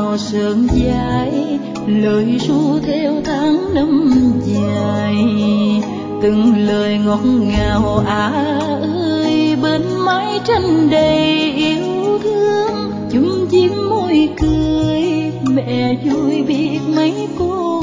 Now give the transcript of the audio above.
màu sương dài, lời ru theo tháng năm dài. Từng lời ngọt ngào ơi, bên mái tranh đầy yêu thương, chung chim môi cười, mẹ vui biết mấy cô